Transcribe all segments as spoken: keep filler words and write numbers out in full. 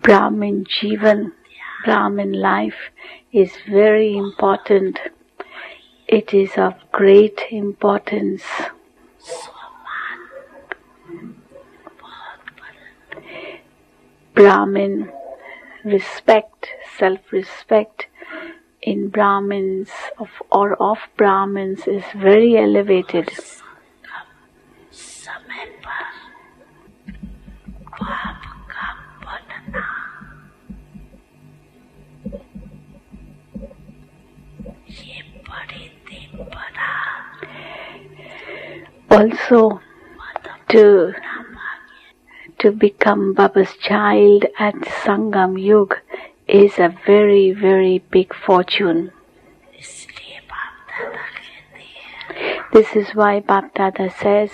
Brahmin Jivan, Brahmin life is very important. It is of great importance. Brahmin respect, self-respect in Brahmins of, or of Brahmins is very elevated. Also, to to become Baba's child at Sangam Yug is a very, very big fortune. This is why Bap Dada says,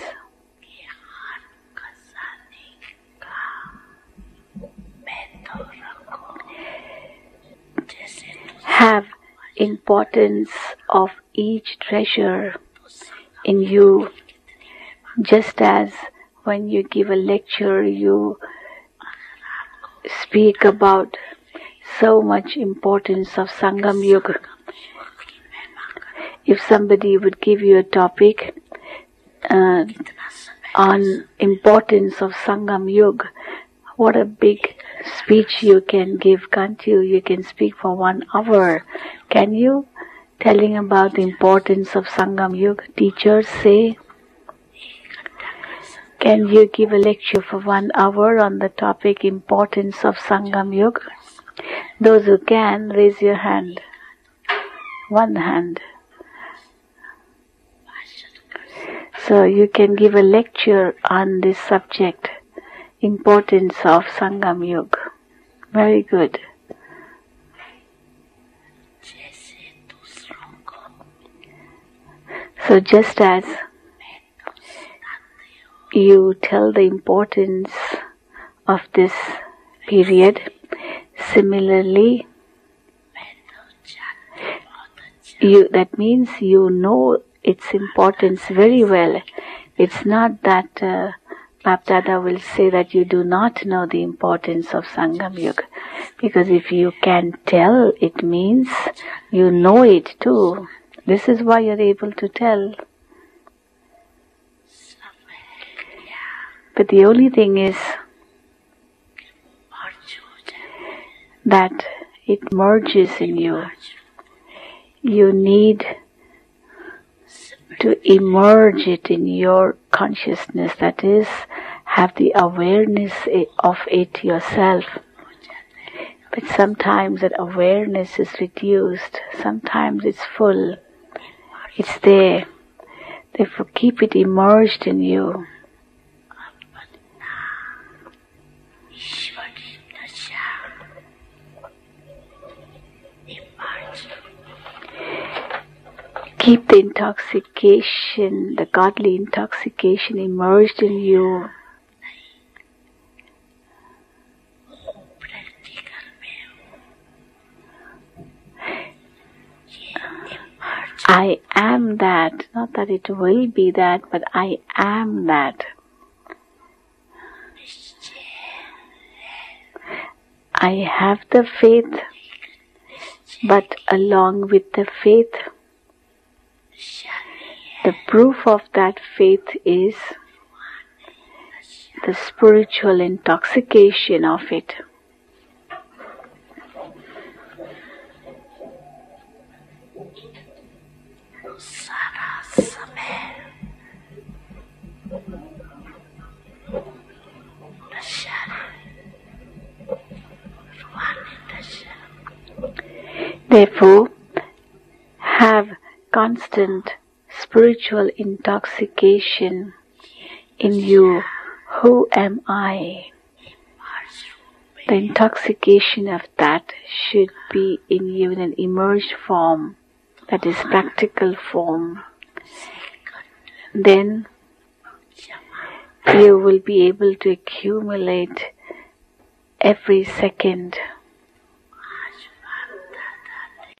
have importance of each treasure in you, just as when you give a lecture, you speak about so much importance of Sangam Yuga. If somebody would give you a topic uh, on importance of Sangam Yuga, what a big speech you can give, can't you? You can speak for one hour. Can you? Telling about the importance of Sangam Yuga. Teachers say, can you give a lecture for one hour on the topic importance of Sangam Yuga? Those who can, raise your hand. One hand. So you can give a lecture on this subject, importance of Sangam Yuga. Very good. So just as you tell the importance of this period, similarly, you, that means you know its importance very well. It's not that uh, Bap Dada will say that you do not know the importance of Sangam Yuga. Because if you can tell, it means you know it too. This is why you're able to tell. But the only thing is that it merges in you. You need to emerge it in your consciousness, that is, have the awareness of it yourself. But sometimes that awareness is reduced, sometimes it's full, it's there. Therefore keep it immersed in you. Keep the intoxication, the godly intoxication immersed in you. I am that, not that it will be that, but I am that. I have the faith, but along with the faith, the proof of that faith is the spiritual intoxication of it. Therefore, have constant spiritual intoxication in you. Who am I? The intoxication of that should be in you in an immersed form, that is practical form. Then you will be able to accumulate every second